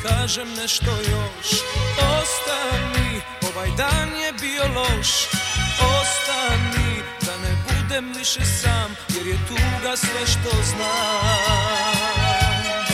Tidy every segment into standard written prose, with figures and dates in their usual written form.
kažem nešto još. Ostani, ovaj dan je bio loš. Ostani, da ne budem više sam, jer je tuga sve što znam.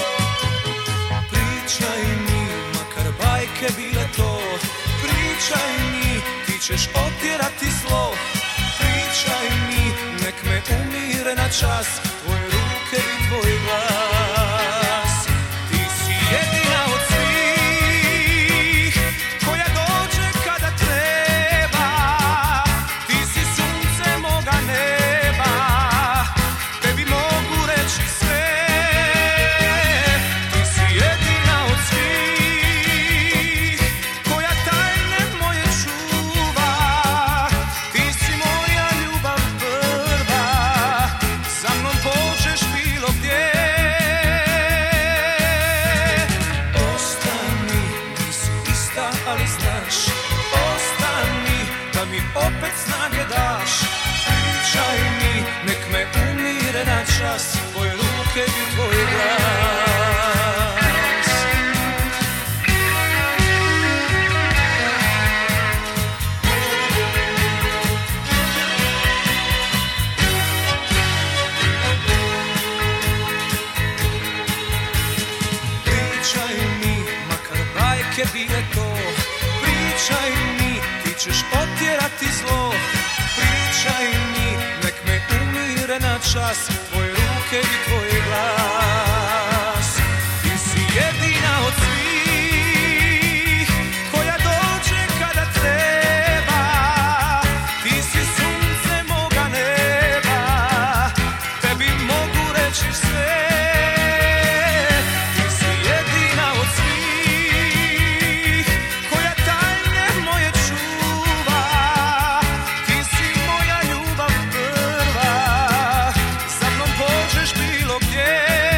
Pričaj mi, makar bajke bile to. Pričaj mi, ti ćeš otjerati zlo. Pričaj mi, nek me umire na čas tvoje ruke i tvoj glas. Ti si jedina od svih koja dođe kada treba. Ti si sunce moga neba, tebi mogu reći sve. Ti si jedina od svih koja tajne moje čuva. Ti si moja ljubav prva, za mnom pođeš bilo gdje. Ostani, nisi ista, ali znaš. Ostani, da mi opet snage daš. Pričaj mi, nek me umire na čas tvoje ruke i tvoj glas. Pričaj mi, makar bajke bile to. Pričaj mi, ti ćeš otjerati zlo. Pričaj mi, nek me umire na čas tvoje ruke i tvoj glas. Ti si jedina od svih koja dođe kada treba. Ti si sunce moga neba, tebi mogu reći sve. Ti si jedina od svih koja tajne moje čuva. Ti si moja ljubav prva, za mnom pođeš bilo gdje.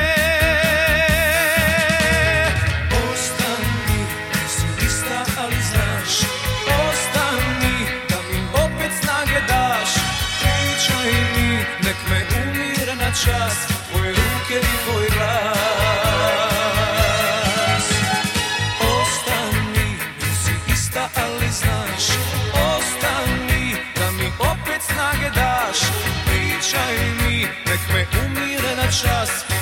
Ostani, nisi ista, ali znaš. Ostani, da mi opet snage daš. Pričaj mi, nek me umire na čas tvoje ruke i tvoj glas. Ostani, nisi ista, ali znaš. Ostani, da mi opet snage daš. Pričaj mi, nek me umire na čas